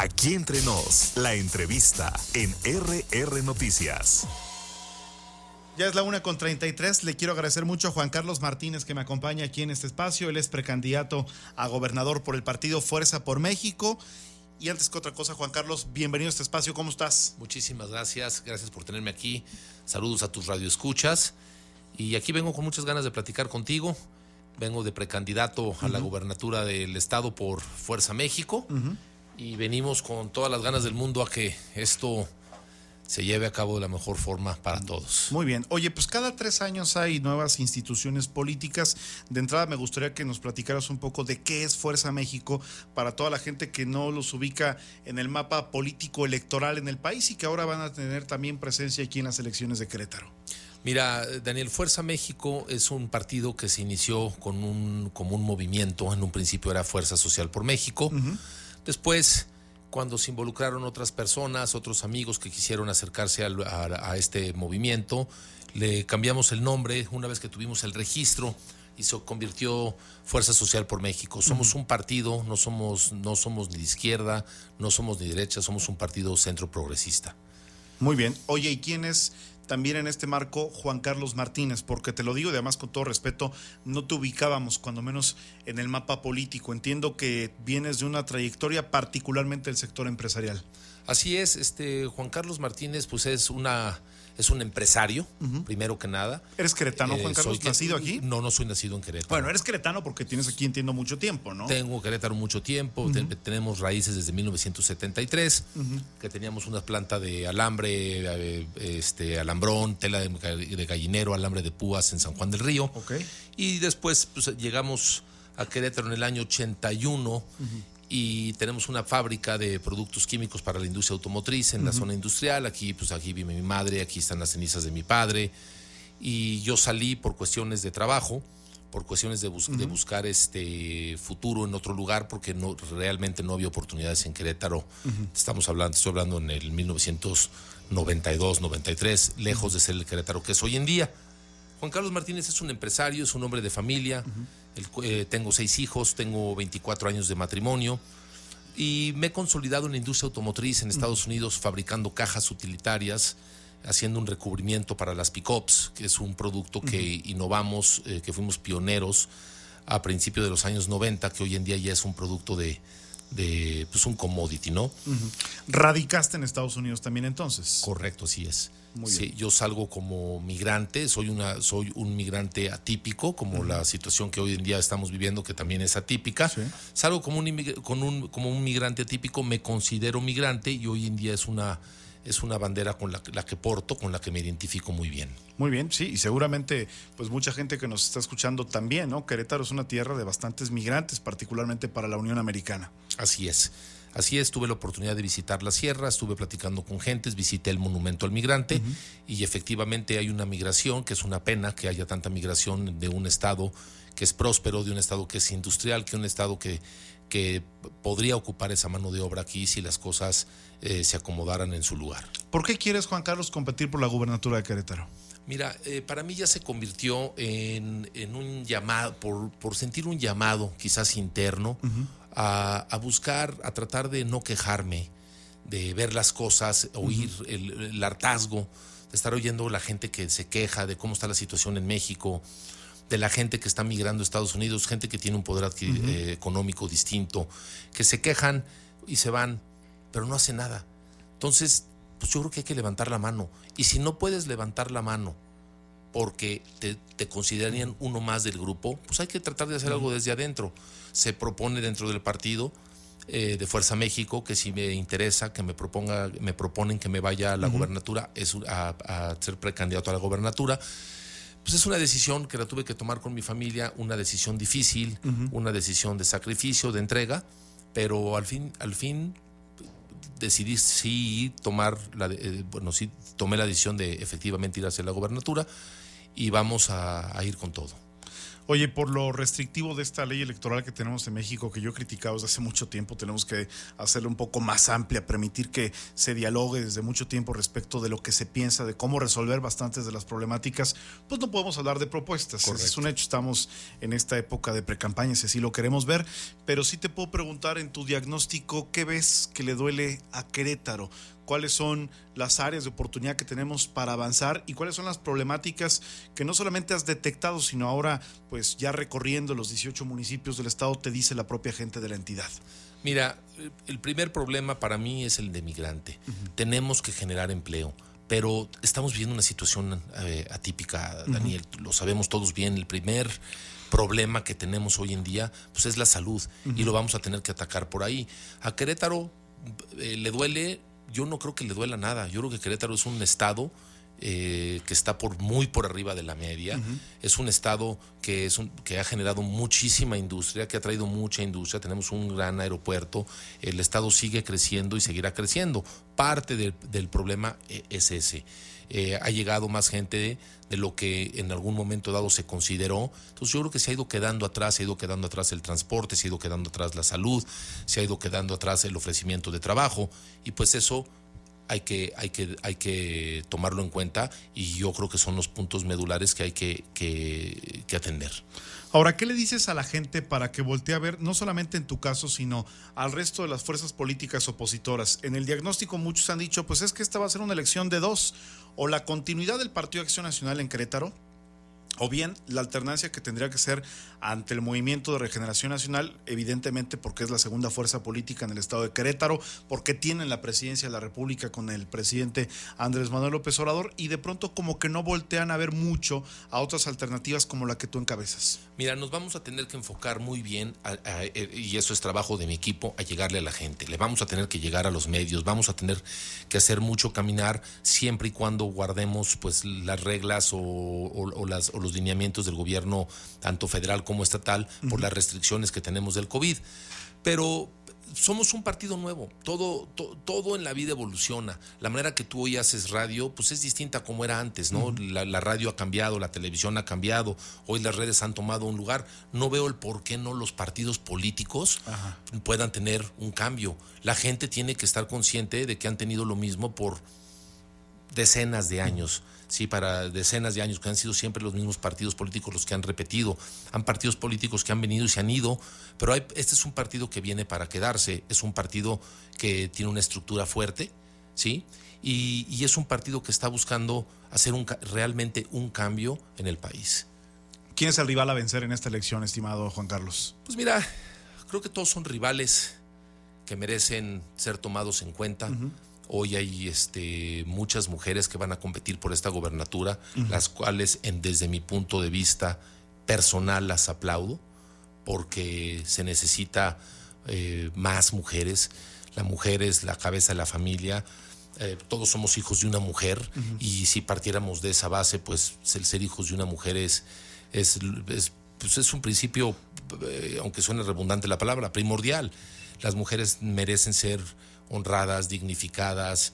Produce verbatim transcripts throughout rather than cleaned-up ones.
Aquí entre nos, la entrevista en R R Noticias. Ya es la una con treinta y tres. Le quiero agradecer mucho a Juan Carlos Martínez que me acompaña aquí en este espacio. Él es precandidato a gobernador por el partido Fuerza por México. Y antes que otra cosa, Juan Carlos, bienvenido a este espacio. ¿Cómo estás? Muchísimas gracias. Gracias por tenerme aquí. Saludos a tus radioescuchas. Y aquí vengo con muchas ganas de platicar contigo. Vengo de precandidato uh-huh. a la gubernatura del estado por Fuerza México. Uh-huh. Y venimos con todas las ganas del mundo a que esto se lleve a cabo de la mejor forma para todos. Muy bien. Oye, pues cada tres años hay nuevas instituciones políticas. De entrada me gustaría que nos platicaras un poco de qué es Fuerza México para toda la gente que no los ubica en el mapa político electoral en el país y que ahora van a tener también presencia aquí en las elecciones de Querétaro. Mira, Daniel, Fuerza México es un partido que se inició con un, como un movimiento. En un principio era Fuerza Social por México. Uh-huh. Después, cuando se involucraron otras personas, otros amigos que quisieron acercarse a, a, a este movimiento, le cambiamos el nombre una vez que tuvimos el registro y se convirtió Fuerza Social por México. Somos uh-huh. un partido, no somos, no somos ni de izquierda, no somos ni derecha, somos un partido centro progresista. Muy bien. Oye, ¿y quién es también en este marco Juan Carlos Martínez? Porque te lo digo, y además con todo respeto, no te ubicábamos, cuando menos en el mapa político. Entiendo que vienes de una trayectoria particularmente del sector empresarial. Así es, este Juan Carlos Martínez pues es una es un empresario, uh-huh. primero que nada. ¿Eres queretano, Juan Carlos, soy, nacido aquí? No, no soy nacido en Querétaro. Bueno, eres queretano porque tienes aquí, entiendo, mucho tiempo, ¿no? Tengo Querétaro mucho tiempo, uh-huh. te, tenemos raíces desde mil novecientos setenta y tres, uh-huh. que teníamos una planta de alambre, este alambrón, tela de, de gallinero, alambre de púas en San Juan del Río. Okay. Y después pues, llegamos a Querétaro en el año ochenta y uno, uh-huh. y tenemos una fábrica de productos químicos para la industria automotriz en uh-huh. la zona industrial. Aquí, pues aquí vive mi madre, aquí están las cenizas de mi padre. Y yo salí por cuestiones de trabajo, por cuestiones de, bus- uh-huh. de buscar este futuro en otro lugar, porque no, realmente no había oportunidades en Querétaro. Uh-huh. Estamos hablando, estoy hablando en el mil novecientos noventa y dos, noventa y tres, lejos uh-huh. de ser el Querétaro que es hoy en día. Juan Carlos Martínez es un empresario, es un hombre de familia. Uh-huh. El, eh, tengo seis hijos, tengo veinticuatro años de matrimonio y me he consolidado en la industria automotriz en Estados Unidos fabricando cajas utilitarias, haciendo un recubrimiento para las pick-ups, que es un producto que uh-huh. innovamos, eh, que fuimos pioneros a principios de los años noventa, que hoy en día ya es un producto de, de pues un commodity, ¿no? Uh-huh. ¿Radicaste en Estados Unidos también entonces? Correcto, así es. Muy sí, bien. Yo salgo como migrante, soy una, soy un migrante atípico, como uh-huh. la situación que hoy en día estamos viviendo, que también es atípica. Sí. Salgo como un, inmig- con un, como un migrante atípico, me considero migrante y hoy en día es una, es una bandera con la, la que porto, con la que me identifico muy bien. Muy bien, sí, y seguramente pues mucha gente que nos está escuchando también, ¿no? Querétaro es una tierra de bastantes migrantes, particularmente para la Unión Americana. Así es. Así es, tuve la oportunidad de visitar la sierra, estuve platicando con gentes, visité el Monumento al Migrante uh-huh. y efectivamente hay una migración, que es una pena que haya tanta migración de un estado que es próspero, de un estado que es industrial, que un estado que, que podría ocupar esa mano de obra aquí si las cosas eh, se acomodaran en su lugar. ¿Por qué quieres, Juan Carlos, competir por la gubernatura de Querétaro? Mira, eh, para mí ya se convirtió en, en un llamado, por, por sentir un llamado quizás interno, uh-huh. a, a buscar, a tratar de no quejarme, de ver las cosas, oír uh-huh. el, el hartazgo, de estar oyendo la gente que se queja de cómo está la situación en México, de la gente que está migrando a Estados Unidos, gente que tiene un poder adquir, uh-huh. eh, económico distinto, que se quejan y se van, pero no hacen nada. Entonces, pues yo creo que hay que levantar la mano. Y si no puedes levantar la mano porque te, te considerarían uno más del grupo, pues hay que tratar de hacer algo desde adentro. Se propone dentro del partido eh, de Fuerza México que si me interesa, que me proponga, me proponen que me vaya a la uh-huh. gubernatura, es a, a ser precandidato a la gubernatura. Pues es una decisión que la tuve que tomar con mi familia, una decisión difícil, uh-huh. una decisión de sacrificio, de entrega, pero al fin, al fin decidí sí tomar la, eh, bueno, sí tomé la decisión de efectivamente ir hacia la gubernatura y vamos a, a ir con todo. Oye, por lo restrictivo de esta ley electoral que tenemos en México, que yo he criticado desde hace mucho tiempo, tenemos que hacerla un poco más amplia, permitir que se dialogue desde mucho tiempo respecto de lo que se piensa, de cómo resolver bastantes de las problemáticas, pues no podemos hablar de propuestas. Correcto. Es un hecho, estamos en esta época de precampaña, si así lo queremos ver, pero sí te puedo preguntar en tu diagnóstico, ¿qué ves que le duele a Querétaro? ¿Cuáles son las áreas de oportunidad que tenemos para avanzar y cuáles son las problemáticas que no solamente has detectado, sino ahora, pues ya recorriendo los dieciocho municipios del estado, te dice la propia gente de la entidad? Mira, el primer problema para mí es el de migrante. Uh-huh. Tenemos que generar empleo, pero estamos viviendo una situación eh, atípica, Daniel. Uh-huh. Lo sabemos todos bien. El primer problema que tenemos hoy en día pues es la salud, uh-huh, y lo vamos a tener que atacar por ahí. A Querétaro eh, le duele. Yo no creo que le duela nada. Yo creo que Querétaro es un estado eh, que está por muy por arriba de la media. Uh-huh. Es un estado que, es un, que ha generado muchísima industria, que ha traído mucha industria. Tenemos un gran aeropuerto. El estado sigue creciendo y seguirá creciendo. Parte del, del problema es ese. Eh, ha llegado más gente de, de lo que en algún momento dado se consideró. Entonces yo creo que se ha ido quedando atrás, se ha ido quedando atrás el transporte, se ha ido quedando atrás la salud, se ha ido quedando atrás el ofrecimiento de trabajo, y pues eso hay que, hay que, hay que tomarlo en cuenta, y yo creo que son los puntos medulares que hay que, que, que atender. Ahora, ¿qué le dices a la gente para que voltee a ver, no solamente en tu caso, sino al resto de las fuerzas políticas opositoras? En el diagnóstico muchos han dicho, pues es que esta va a ser una elección de dos, o la continuidad del Partido Acción Nacional en Querétaro, o bien la alternancia que tendría que ser ante el Movimiento de Regeneración Nacional, evidentemente porque es la segunda fuerza política en el estado de Querétaro, porque tienen la presidencia de la República con el presidente Andrés Manuel López Obrador, y de pronto como que no voltean a ver mucho a otras alternativas como la que tú encabezas. Mira, nos vamos a tener que enfocar muy bien, a, a, y eso es trabajo de mi equipo, a llegarle a la gente. Le vamos a tener que llegar a los medios, vamos a tener que hacer mucho caminar, siempre y cuando guardemos pues las reglas o, o, o, las, o los lineamientos del gobierno, tanto federal como estatal, uh-huh, por las restricciones que tenemos del COVID. Pero somos un partido nuevo, todo, to, todo en la vida evoluciona. La manera que tú hoy haces radio pues es distinta a como era antes, ¿no? Uh-huh. La, la radio ha cambiado, la televisión ha cambiado, hoy las redes han tomado un lugar. No veo el por qué no los partidos políticos uh-huh. puedan tener un cambio. La gente tiene que estar consciente de que han tenido lo mismo por decenas de años. Uh-huh. Sí, para decenas de años, que han sido siempre los mismos partidos políticos los que han repetido. Han partidos políticos que han venido y se han ido, pero hay, este es un partido que viene para quedarse, es un partido que tiene una estructura fuerte, ¿sí? Y, y es un partido que está buscando hacer un, realmente un cambio en el país. ¿Quién es el rival a vencer en esta elección, estimado Juan Carlos? Pues mira, creo que todos son rivales que merecen ser tomados en cuenta. Uh-huh. Hoy hay este, muchas mujeres que van a competir por esta gobernatura, uh-huh, las cuales en, desde mi punto de vista personal las aplaudo, porque se necesita eh, más mujeres. La mujer es la cabeza de la familia, eh, todos somos hijos de una mujer, uh-huh, y si partiéramos de esa base, pues el ser hijos de una mujer es, es, es, pues es un principio, eh, aunque suene redundante la palabra, primordial. Las mujeres merecen ser honradas, dignificadas,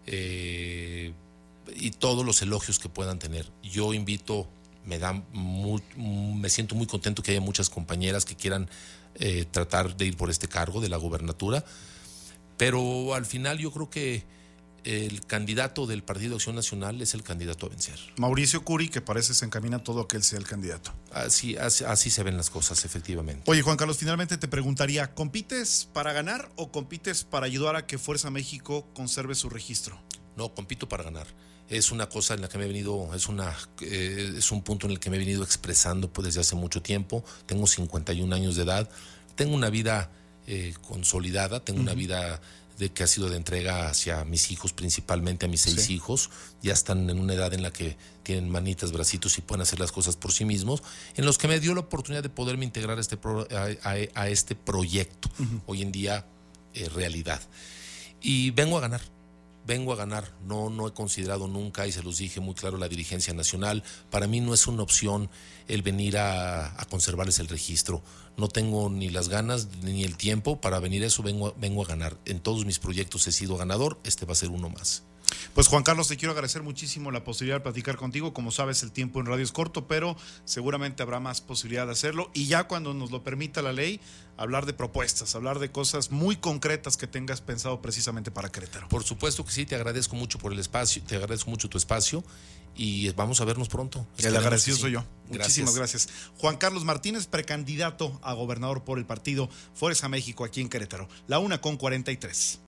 eh, y todos los elogios que puedan tener. Yo invito, me da muy, me siento muy contento que haya muchas compañeras que quieran eh, tratar de ir por este cargo de la gobernatura, pero al final yo creo que el candidato del Partido Acción Nacional es el candidato a vencer. Mauricio Curi, que parece se encamina todo a que él sea el candidato. Así, así, así se ven las cosas, efectivamente. Oye, Juan Carlos, finalmente te preguntaría, ¿compites para ganar o compites para ayudar a que Fuerza México conserve su registro? No, compito para ganar. Es una cosa en la que me he venido, es, una, eh, es un punto en el que me he venido expresando pues, desde hace mucho tiempo. Tengo cincuenta y un años de edad, tengo una vida eh, consolidada, tengo uh-huh. una vida de que ha sido de entrega hacia mis hijos, principalmente a mis seis sí. hijos. Ya están en una edad en la que tienen manitas, bracitos y pueden hacer las cosas por sí mismos, en los que me dio la oportunidad de poderme integrar a este, pro, a, a, a este proyecto, uh-huh. hoy en día eh, realidad. Y vengo a ganar. Vengo a ganar, no, no he considerado nunca, y se los dije muy claro a la dirigencia nacional, para mí no es una opción el venir a, a conservarles el registro. No tengo ni las ganas ni el tiempo para venir a eso, vengo a, vengo a ganar. En todos mis proyectos he sido ganador, este va a ser uno más. Pues Juan Carlos, te quiero agradecer muchísimo la posibilidad de platicar contigo. Como sabes, el tiempo en radio es corto, pero seguramente habrá más posibilidad de hacerlo. Y ya cuando nos lo permita la ley, hablar de propuestas, hablar de cosas muy concretas que tengas pensado precisamente para Querétaro. Por supuesto que sí, te agradezco mucho por el espacio, te agradezco mucho tu espacio y vamos a vernos pronto. El agradecido soy yo. Gracias. Muchísimas gracias. Juan Carlos Martínez, precandidato a gobernador por el partido Fuerza México aquí en Querétaro. La una con cuarenta y tres.